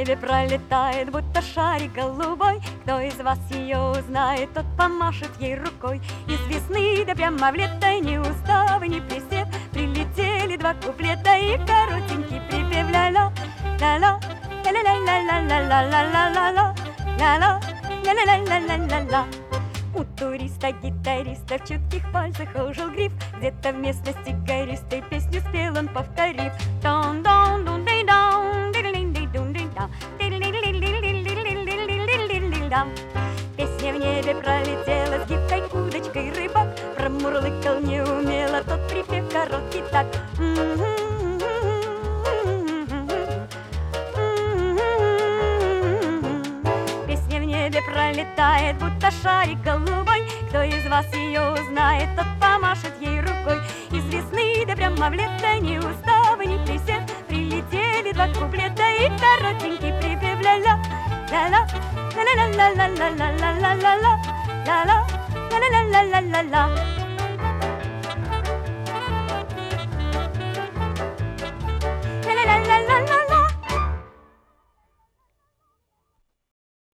небе пролетает, будто шарик голубой. Кто из вас ее узнает, тот помашет ей рукой. Из весны да прямо в лето, ни устав, ни присед, прилетели два куплета и коротенький припев. Ля-ля, ля-ля, ля-ля-ля-ля-ля-ля-ля-ля-ля, ля-ля, ля-ля-ля-ля-ля-ля-ля. У туриста-гитариста в чутких пальцах ожил гриф. Где-то в местности гористой песню спел он, повторив: песня в небе пролетела, с гибкой удочкой рыбак промурлыкал неумело тот припев короткий так. Песня в небе пролетает, будто шарик голубой. Кто из вас ее узнает, тот помашет ей рукой. Из весны да прямо в лето, ни устава, ни присед, прилетели два куплета и коротенький припев. Ля-ля, ля-ля, ля-ля-ля-ля-ля-ля-ля-ля-ля-ля, ля-ля, ля-ля-ля-ля-ля-ля.